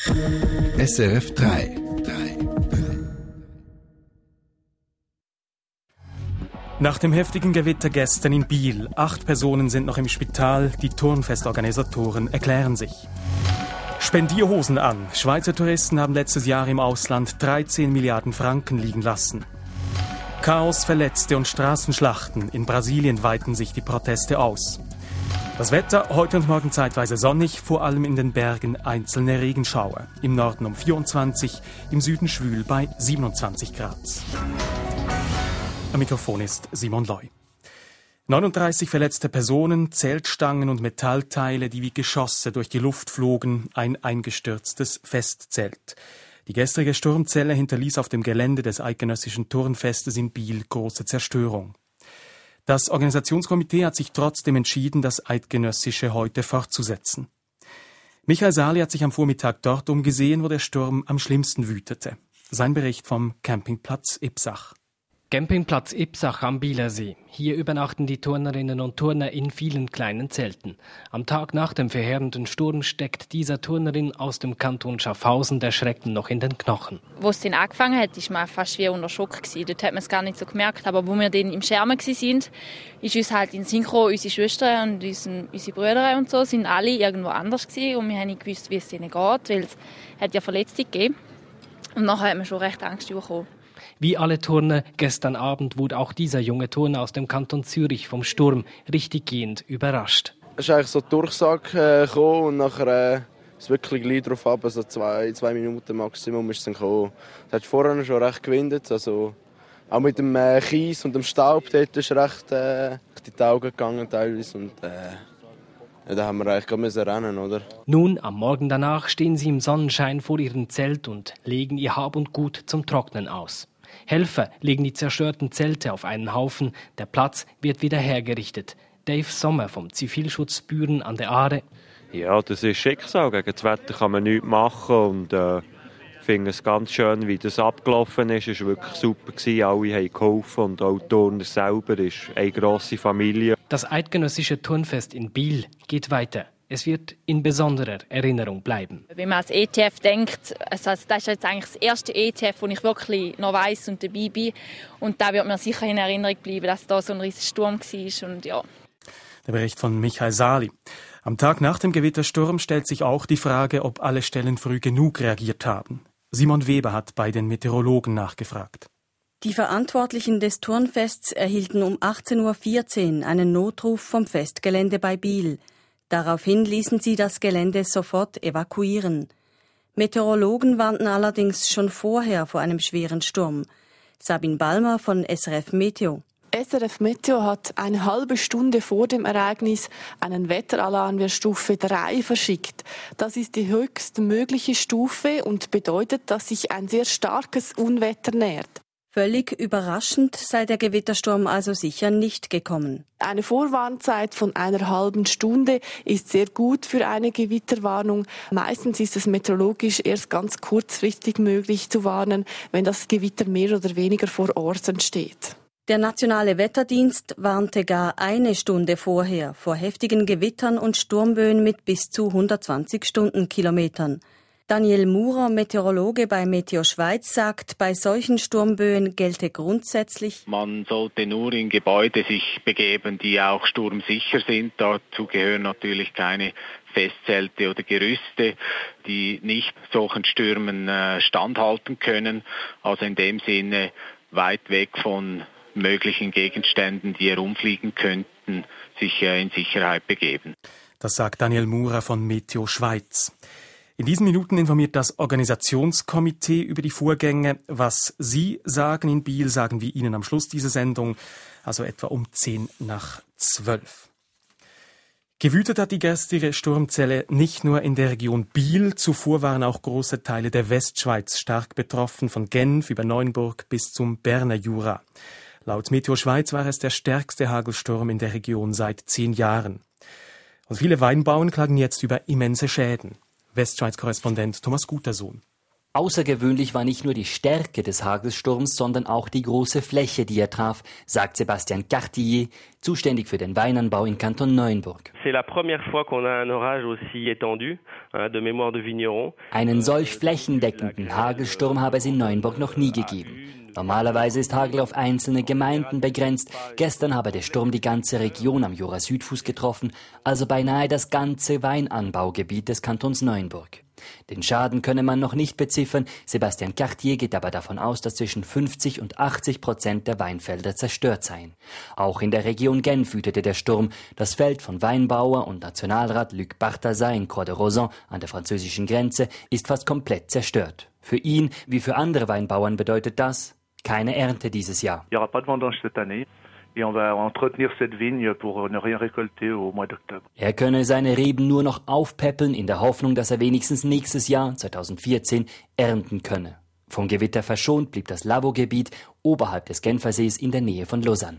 SRF 3. Nach dem heftigen Gewitter gestern in Biel, 8 Personen sind noch im Spital, die Turnfestorganisatoren erklären sich. Spendierhosen an. Schweizer Touristen haben letztes Jahr im Ausland 13 Milliarden Franken liegen lassen. Chaos, Verletzte und Straßenschlachten. In Brasilien weiten sich die Proteste aus. Das Wetter, heute und morgen zeitweise sonnig, vor allem in den Bergen einzelne Regenschauer. Im Norden um 24, im Süden schwül bei 27 Grad. Am Mikrofon ist Simon Loy. 39 verletzte Personen, Zeltstangen und Metallteile, die wie Geschosse durch die Luft flogen, ein eingestürztes Festzelt. Die gestrige Sturmzelle hinterließ auf dem Gelände des Eidgenössischen Turnfestes in Biel große Zerstörung. Das Organisationskomitee hat sich trotzdem entschieden, das Eidgenössische heute fortzusetzen. Michael Sali hat sich am Vormittag dort umgesehen, wo der Sturm am schlimmsten wütete. Sein Bericht vom Campingplatz Ipsach. Campingplatz Ipsach am Bielersee. Hier übernachten die Turnerinnen und Turner in vielen kleinen Zelten. Am Tag nach dem verheerenden Sturm steckt dieser Turnerin aus dem Kanton Schaffhausen der Schrecken noch in den Knochen. Wo es dann angefangen hat, war man fast wie unter Schock gewesen. Dort hat man es gar nicht so gemerkt. Aber wo wir dann im Schermen waren, ist uns halt in Synchro unsere Schwestern und unsere Brüder und so sind alle irgendwo anders gewesen. Und wir haben nicht gewusst, wie es ihnen geht, weil es hat ja Verletzte gegeben. Und nachher hat man schon recht Angst bekommen. Wie alle Turner, gestern Abend wurde auch dieser junge Turner aus dem Kanton Zürich vom Sturm richtiggehend überrascht. Es ist eigentlich so die Durchsage gekommen und nachher ist es wirklich gleich darauf ab, also zwei Minuten Maximum ist es dann gekommen. Es hat vorher schon recht gewindet, also auch mit dem Kies und dem Staub dort ist recht in die Augen gegangen teilweise und da haben wir eigentlich rennen, oder? Nun, am Morgen danach, stehen sie im Sonnenschein vor ihrem Zelt und legen ihr Hab und Gut zum Trocknen aus. Helfer legen die zerstörten Zelte auf einen Haufen. Der Platz wird wieder hergerichtet. Dave Sommer vom Zivilschutz Büren an der Aare. Ja, das ist Schicksal. Gegen das Wetter kann man nichts machen. Und ich finde es ganz schön, wie das abgelaufen ist. Es war wirklich super. Alle haben geholfen und auch die Turner selber ist eine grosse Familie. Das Eidgenössische Turnfest in Biel geht weiter. Es wird in besonderer Erinnerung bleiben. Wenn man als ETF denkt, also das ist jetzt eigentlich das erste ETF, wo ich wirklich noch weiss und dabei bin. Und da wird mir sicher in Erinnerung bleiben, dass da so ein riesiger Sturm war. Und ja. Der Bericht von Michael Sali. Am Tag nach dem Gewittersturm stellt sich auch die Frage, ob alle Stellen früh genug reagiert haben. Simon Weber hat bei den Meteorologen nachgefragt. Die Verantwortlichen des Turnfests erhielten um 18.14 Uhr einen Notruf vom Festgelände bei Biel. Daraufhin ließen sie das Gelände sofort evakuieren. Meteorologen warnten allerdings schon vorher vor einem schweren Sturm. Sabine Balmer von SRF Meteo. SRF Meteo hat eine halbe Stunde vor dem Ereignis einen Wetteralarm der Stufe 3 verschickt. Das ist die höchst mögliche Stufe und bedeutet, dass sich ein sehr starkes Unwetter nähert. Völlig überraschend sei der Gewittersturm also sicher nicht gekommen. Eine Vorwarnzeit von einer halben Stunde ist sehr gut für eine Gewitterwarnung. Meistens ist es meteorologisch erst ganz kurzfristig möglich zu warnen, wenn das Gewitter mehr oder weniger vor Ort entsteht. Der Nationale Wetterdienst warnte gar eine Stunde vorher vor heftigen Gewittern und Sturmböen mit bis zu 120 Stundenkilometern. Daniel Murer, Meteorologe bei Meteo Schweiz, sagt, bei solchen Sturmböen gelte grundsätzlich: Man sollte nur in Gebäude sich begeben, die auch sturmsicher sind. Dazu gehören natürlich keine Festzelte oder Gerüste, die nicht solchen Stürmen standhalten können. Also in dem Sinne weit weg von möglichen Gegenständen, die herumfliegen könnten, sich in Sicherheit begeben. Das sagt Daniel Murer von Meteo Schweiz. In diesen Minuten informiert das Organisationskomitee über die Vorgänge. Was Sie sagen in Biel, sagen wir Ihnen am Schluss dieser Sendung, also etwa um 11:10. Gewütet hat die gestrige Sturmzelle nicht nur in der Region Biel. Zuvor waren auch große Teile der Westschweiz stark betroffen, von Genf über Neuenburg bis zum Berner Jura. Laut Meteo Schweiz war es der stärkste Hagelsturm in der Region seit 10 Jahren. Und viele Weinbauern klagen jetzt über immense Schäden. Westschweiz-Korrespondent Thomas Gutersohn. Außergewöhnlich war nicht nur die Stärke des Hagelsturms, sondern auch die große Fläche, die er traf, sagt Sébastien Cartillier, zuständig für den Weinanbau in Kanton Neuenburg. Einen solch flächendeckenden Hagelsturm habe es in Neuenburg noch nie gegeben. Normalerweise ist Hagel auf einzelne Gemeinden begrenzt. Gestern habe der Sturm die ganze Region am Jura-Südfuss getroffen, also beinahe das ganze Weinanbaugebiet des Kantons Neuenburg. Den Schaden könne man noch nicht beziffern. Sébastien Cartier geht aber davon aus, dass zwischen 50% und 80% der Weinfelder zerstört seien. Auch in der Region Genf wütete der Sturm. Das Feld von Weinbauer und Nationalrat Luc Barthazat in Croix-de-Rozan an der französischen Grenze ist fast komplett zerstört. Für ihn, wie für andere Weinbauern, bedeutet das keine Ernte dieses Jahr. Er könne seine Reben nur noch aufpäppeln, in der Hoffnung, dass er wenigstens nächstes Jahr, 2014, ernten könne. Vom Gewitter verschont blieb das Lavaux-Gebiet oberhalb des Genfersees in der Nähe von Lausanne.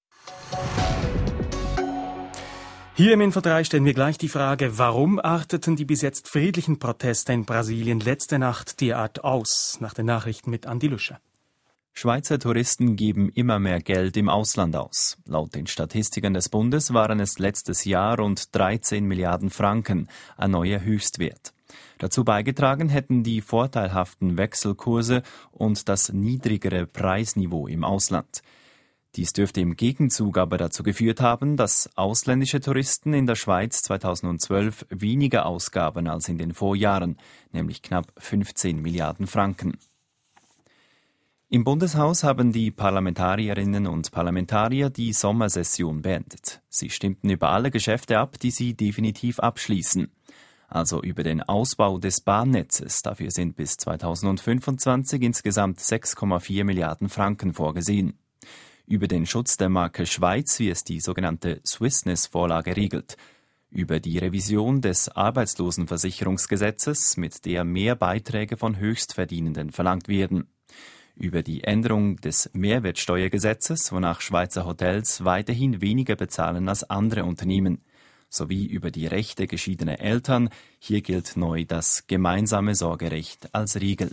Hier im Info 3 stellen wir gleich die Frage, warum arteten die bis jetzt friedlichen Proteste in Brasilien letzte Nacht derart aus? Nach den Nachrichten mit Andi Luscher. Schweizer Touristen geben immer mehr Geld im Ausland aus. Laut den Statistikern des Bundes waren es letztes Jahr rund 13 Milliarden Franken, ein neuer Höchstwert. Dazu beigetragen hätten die vorteilhaften Wechselkurse und das niedrigere Preisniveau im Ausland. Dies dürfte im Gegenzug aber dazu geführt haben, dass ausländische Touristen in der Schweiz 2012 weniger ausgaben als in den Vorjahren, nämlich knapp 15 Milliarden Franken. Im Bundeshaus haben die Parlamentarierinnen und Parlamentarier die Sommersession beendet. Sie stimmten über alle Geschäfte ab, die sie definitiv abschließen. Also über den Ausbau des Bahnnetzes. Dafür sind bis 2025 insgesamt 6,4 Milliarden Franken vorgesehen. Über den Schutz der Marke Schweiz, wie es die sogenannte Swissness-Vorlage regelt. Über die Revision des Arbeitslosenversicherungsgesetzes, mit der mehr Beiträge von Höchstverdienenden verlangt werden. Über die Änderung des Mehrwertsteuergesetzes, wonach Schweizer Hotels weiterhin weniger bezahlen als andere Unternehmen, sowie über die Rechte geschiedener Eltern. Hier gilt neu das gemeinsame Sorgerecht als Regel.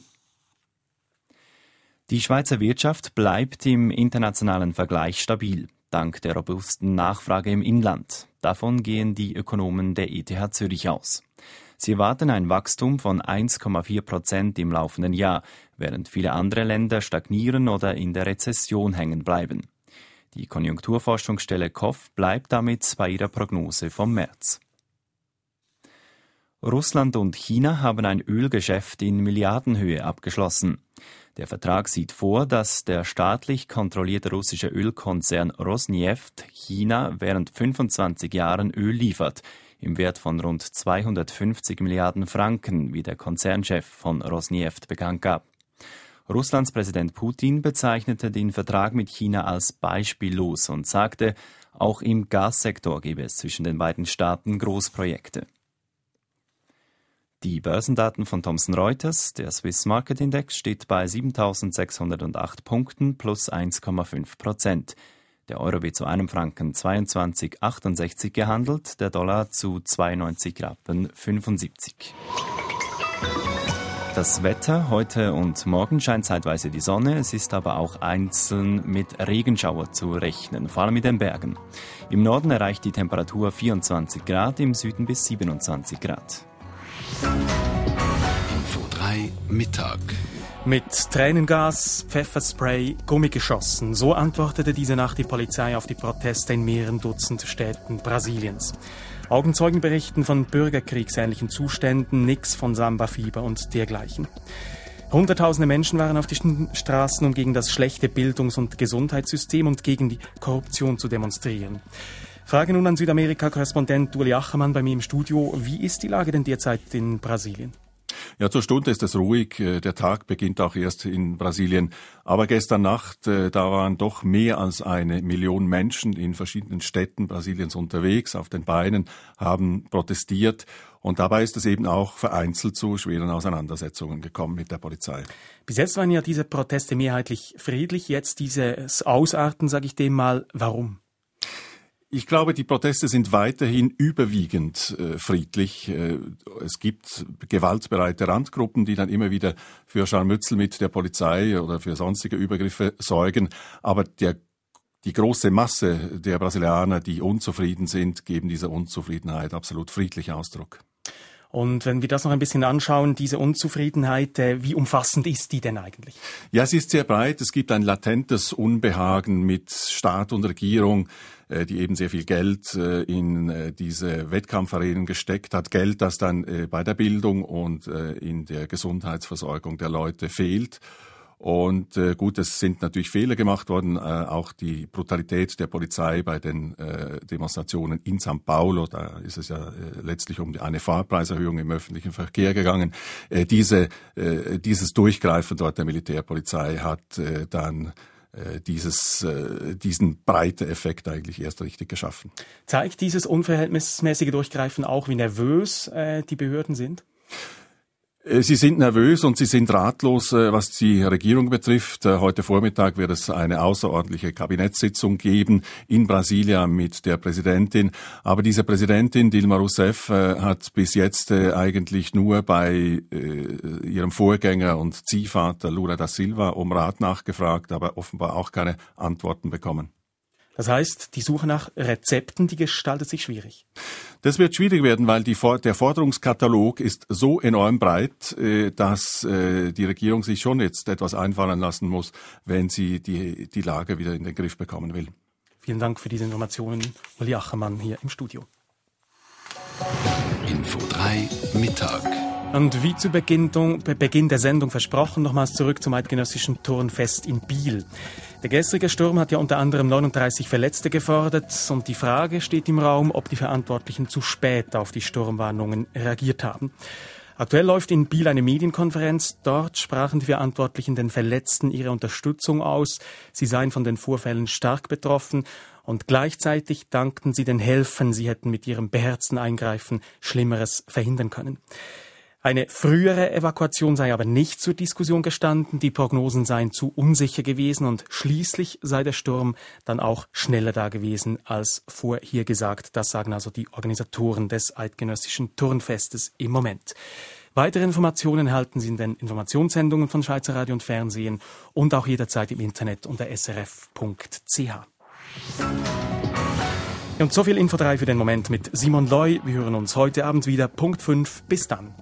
Die Schweizer Wirtschaft bleibt im internationalen Vergleich stabil, dank der robusten Nachfrage im Inland. Davon gehen die Ökonomen der ETH Zürich aus. Sie erwarten ein Wachstum von 1,4% im laufenden Jahr, während viele andere Länder stagnieren oder in der Rezession hängen bleiben. Die Konjunkturforschungsstelle KOF bleibt damit bei ihrer Prognose vom März. Russland und China haben ein Ölgeschäft in Milliardenhöhe abgeschlossen. Der Vertrag sieht vor, dass der staatlich kontrollierte russische Ölkonzern Rosneft China während 25 Jahren Öl liefert, im Wert von rund 250 Milliarden Franken, wie der Konzernchef von Rosneft bekannt gab. Russlands Präsident Putin bezeichnete den Vertrag mit China als beispiellos und sagte, auch im Gassektor gebe es zwischen den beiden Staaten Großprojekte. Die Börsendaten von Thomson Reuters, der Swiss Market Index, steht bei 7.608 Punkten plus 1,5%. Der Euro wird zu einem Franken 22,68 gehandelt, der Dollar zu 92,75 Rappen. Das Wetter: Heute und morgen scheint zeitweise die Sonne, es ist aber auch einzeln mit Regenschauer zu rechnen, vor allem in den Bergen. Im Norden erreicht die Temperatur 24 Grad, im Süden bis 27 Grad. Info 3 Mittag. Mit Tränengas, Pfefferspray, Gummigeschossen. So antwortete diese Nacht die Polizei auf die Proteste in mehreren Dutzend Städten Brasiliens. Augenzeugen berichten von bürgerkriegsähnlichen Zuständen, nix von Samba-Fieber und dergleichen. Hunderttausende Menschen waren auf die Straßen, um gegen das schlechte Bildungs- und Gesundheitssystem und gegen die Korruption zu demonstrieren. Frage nun an Südamerika-Korrespondent Uli Achermann bei mir im Studio. Wie ist die Lage denn derzeit in Brasilien? Ja, zur Stunde ist es ruhig. Der Tag beginnt auch erst in Brasilien. Aber gestern Nacht, da waren doch mehr als 1 Million Menschen in verschiedenen Städten Brasiliens unterwegs, auf den Beinen, haben protestiert. Und dabei ist es eben auch vereinzelt zu schweren Auseinandersetzungen gekommen mit der Polizei. Bis jetzt waren ja diese Proteste mehrheitlich friedlich. Jetzt dieses Ausarten, sage ich dem mal, warum? Ich glaube, die Proteste sind weiterhin überwiegend friedlich. Es gibt gewaltbereite Randgruppen, die dann immer wieder für Scharmützel mit der Polizei oder für sonstige Übergriffe sorgen. Aber die große Masse der Brasilianer, die unzufrieden sind, geben dieser Unzufriedenheit absolut friedlich Ausdruck. Und wenn wir das noch ein bisschen anschauen, diese Unzufriedenheit, wie umfassend ist die denn eigentlich? Ja, sie ist sehr breit. Es gibt ein latentes Unbehagen mit Staat und Regierung, die eben sehr viel Geld in diese Wettkampfarenen gesteckt hat. Geld, das dann bei der Bildung und in der Gesundheitsversorgung der Leute fehlt. Und gut, es sind natürlich Fehler gemacht worden, auch die Brutalität der Polizei bei den Demonstrationen in São Paulo, da ist es ja letztlich um eine Fahrpreiserhöhung im öffentlichen Verkehr gegangen. Dieses Durchgreifen dort der Militärpolizei hat dann diesen breiten Effekt eigentlich erst richtig geschaffen. Zeigt dieses unverhältnismäßige Durchgreifen auch, wie nervös die Behörden sind? Sie sind nervös und sie sind ratlos, was die Regierung betrifft. Heute Vormittag wird es eine außerordentliche Kabinettssitzung geben in Brasilia mit der Präsidentin. Aber diese Präsidentin, Dilma Rousseff, hat bis jetzt eigentlich nur bei ihrem Vorgänger und Ziehvater Lula da Silva um Rat nachgefragt, aber offenbar auch keine Antworten bekommen. Das heißt, die Suche nach Rezepten, die gestaltet sich schwierig. Das wird schwierig werden, weil der Forderungskatalog ist so enorm breit, dass die Regierung sich schon jetzt etwas einfallen lassen muss, wenn sie die Lage wieder in den Griff bekommen will. Vielen Dank für diese Informationen, Uli Achermann hier im Studio. Info 3 Mittag. Und wie zu Beginn der Sendung versprochen, nochmals zurück zum Eidgenössischen Turnfest in Biel. Der gestrige Sturm hat ja unter anderem 39 Verletzte gefordert und die Frage steht im Raum, ob die Verantwortlichen zu spät auf die Sturmwarnungen reagiert haben. Aktuell läuft in Biel eine Medienkonferenz. Dort sprachen die Verantwortlichen den Verletzten ihre Unterstützung aus. Sie seien von den Vorfällen stark betroffen und gleichzeitig dankten sie den Helfern, sie hätten mit ihrem beherzten Eingreifen Schlimmeres verhindern können. Eine frühere Evakuation sei aber nicht zur Diskussion gestanden, die Prognosen seien zu unsicher gewesen und schließlich sei der Sturm dann auch schneller da gewesen als vorher gesagt. Das sagen also die Organisatoren des Eidgenössischen Turnfestes im Moment. Weitere Informationen erhalten Sie in den Informationssendungen von Schweizer Radio und Fernsehen und auch jederzeit im Internet unter srf.ch. Und so viel Info 3 für den Moment mit Simon Loy. Wir hören uns heute Abend wieder, Punkt 5. Bis dann.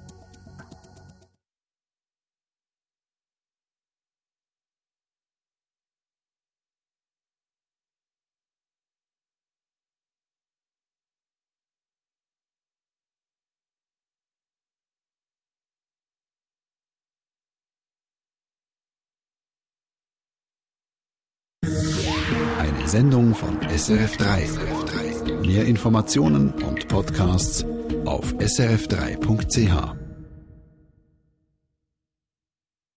Eine Sendung von SRF3. Mehr Informationen und Podcasts auf srf3.ch.